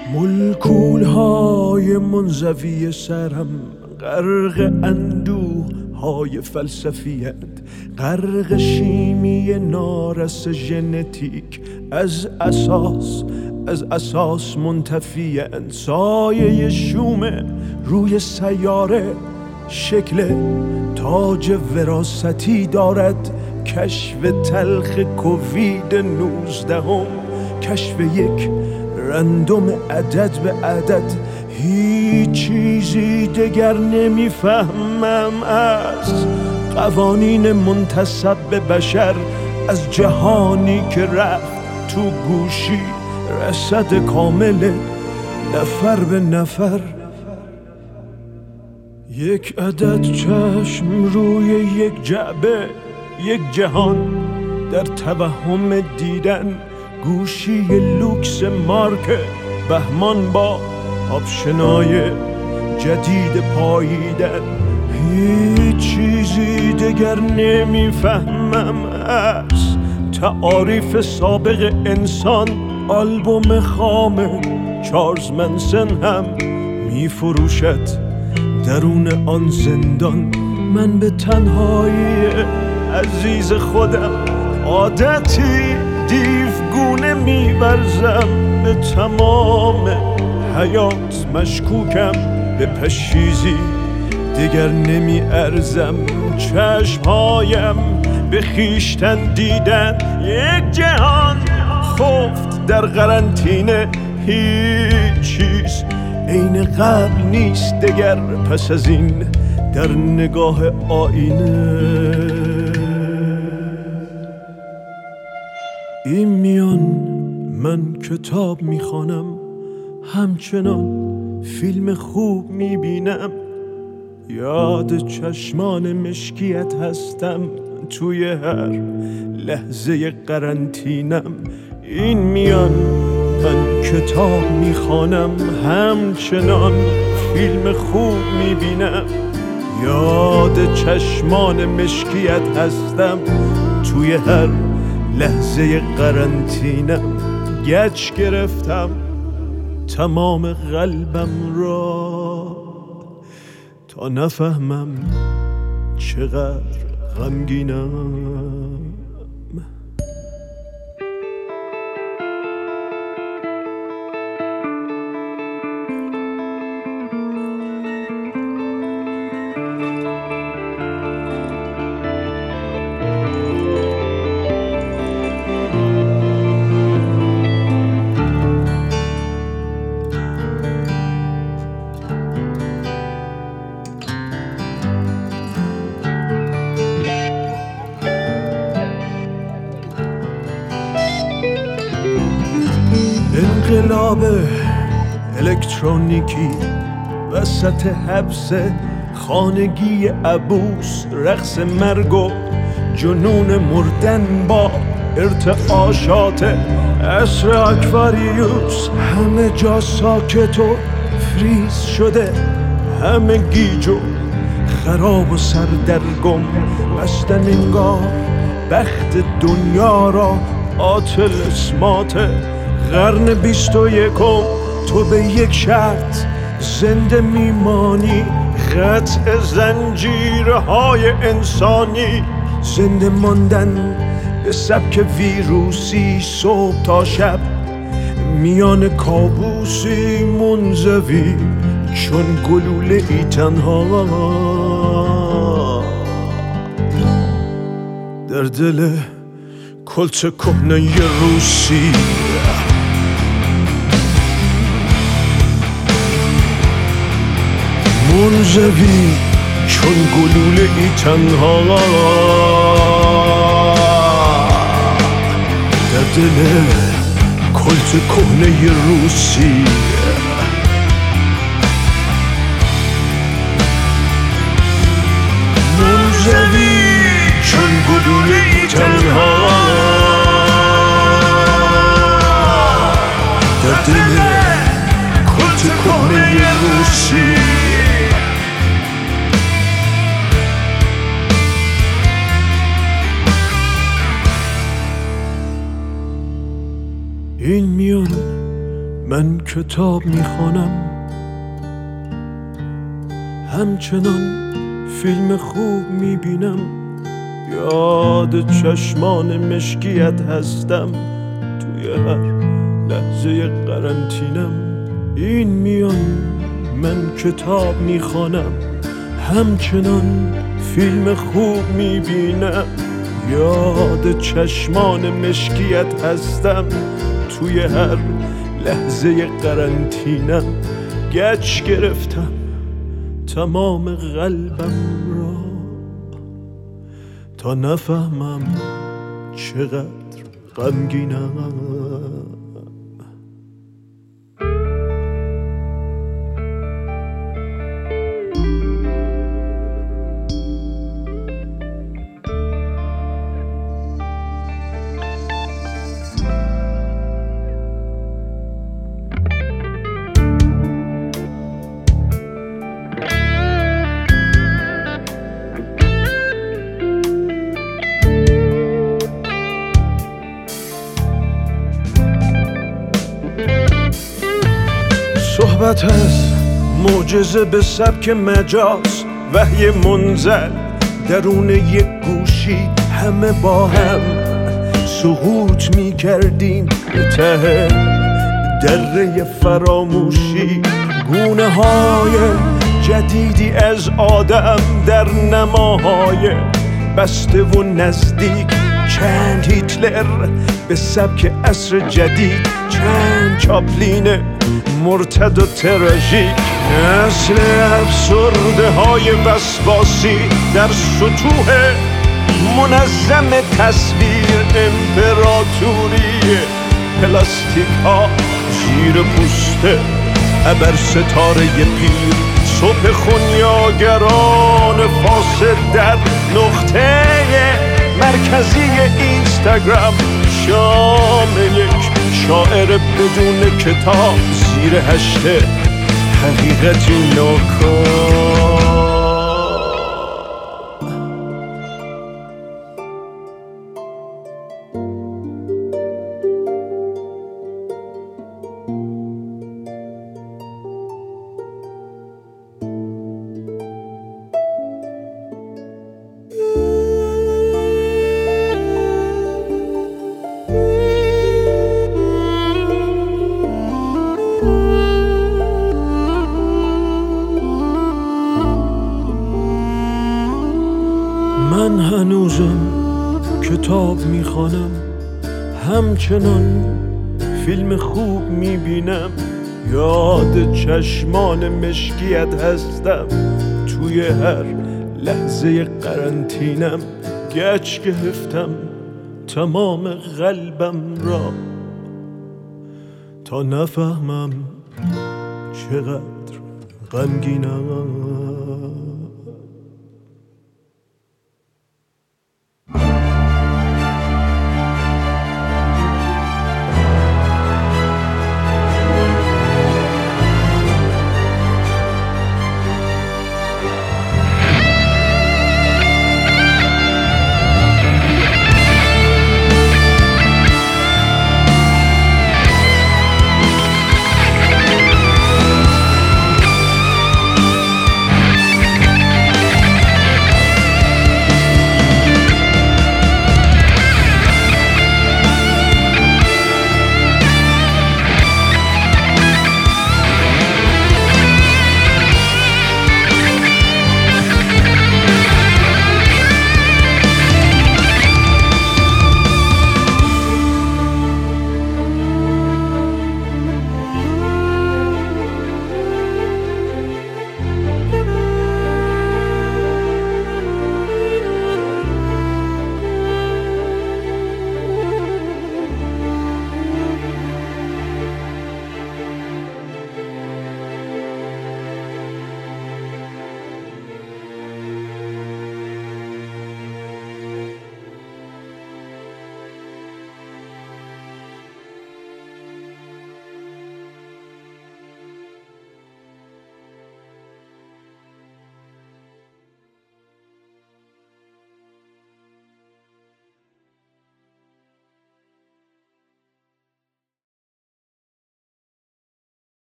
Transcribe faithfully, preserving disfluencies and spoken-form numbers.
ملکولهای منزوی سرم غرق اندوه های فلسفیت، غرق شیمی نارس ژنتیک، از اساس از اساس منتفی‌اند. سایه شوم روی سیاره شکل تاج وراثتی دارد. کشف تلخ کووید نوزدهم، کشف یک رندوم عدد به عدد. هیچ چیزی دگر نمیفهمم از قوانین منتسب به بشر، از جهانی که رفت تو گوشی رصد کامل نفر به نفر. یک عدد چشم روی یک جعبه، یک جهان در توهم دیدن. گوشی لوکس مارک بهمان با آپشنای جدید پاییدن. هیچ چیزی دگر نمیفهمم از تعاریف سابق انسان. آلبوم خام چارلز منسن هم میفروشد درون آن زندان. من به تنهایی عزیز خودم عادتی دیوگونه می‌ورزم. به تمام حیات مشکوکم، به پشیزی دیگر نمی ارزم. چشمهایم به خیشتن دیدن، یک جهان خفت در قرنطینه. هیچ چیز عین قبل نیست دگر پس از این در نگاه آینه. این میان من کتاب میخوانم، همچنان فیلم خوب میبینم. یاد چشمان مشکیت هستم توی هر لحظه قرنطینم. این میان من کتاب میخوانم، همچنان فیلم خوب میبینم. یاد چشمان مشکیت هستم توی هر لحظه قرنطینم. گچ گرفتم تمام قلبم را تا نفهمم چقدر غمگینم. انقلاب الکترونیکی وسط حبس خانگی عبوس، رقص مرگ و جنون مردن با ارتعاشات عصر اکواریوس. همه جا ساکت و فریز شده، همه گیج و خراب و سردرگم. بستن انگار بخت دنیا را آتل اسماته. قرن بیست و یکم تو به یک شرط زنده میمانی، قطع زنجیرهای انسانی. زنده ماندن به سبک ویروسی، صبح تا شب میان کابوسی منزوی چون گلوله ای تنها در دل کلت کهنه روسی. منزوی چون گلوله ای تنها در دل کلت کهنه روسی. منزوی چون گلوله ای تنها در دل کلت کهنه روسی. این میان من کتاب میخوانم، همچنان فیلم خوب میبینم، یاد چشمان مشکیت هستم توی هر لحظه قرنطینم. این میان من کتاب میخوانم، همچنان فیلم خوب میبینم، یاد چشمان مشکیت هستم توی هر لحظه قرنطینم. گچ گرفتم تمام قلبم را تا نفهمم چقدر غمگینم. صحبت از معجزه به سبک مجاز، وحی منزل درون یک گوشی، همه با هم سقوط می کردیم به ته دره فراموشی. گونه های جدیدی از آدم در نماهای بسته و نزدیک، چند هیتلر به سبک عصر جدید، چند چاپلین مرتد و تراژیک. نسل افسرده های وسواسی در سطوح منظم تصویر، امپراتوری پلاستیک ها زیر پوست ابر ستاره پیر. صبح خونیاگران فاسد در نقطه مرکزی اینستاگرام، شام یک شاعر بدون کتاب زیر هشته حقیقتی ناکام. من هنوزم کتاب میخوانم، همچنان فیلم خوب میبینم، یاد چشمان مشکیت هستم توی هر لحظه قرنطینم. گچ گرفتم تمام قلبم را تا نفهمم چقدر غمگینم.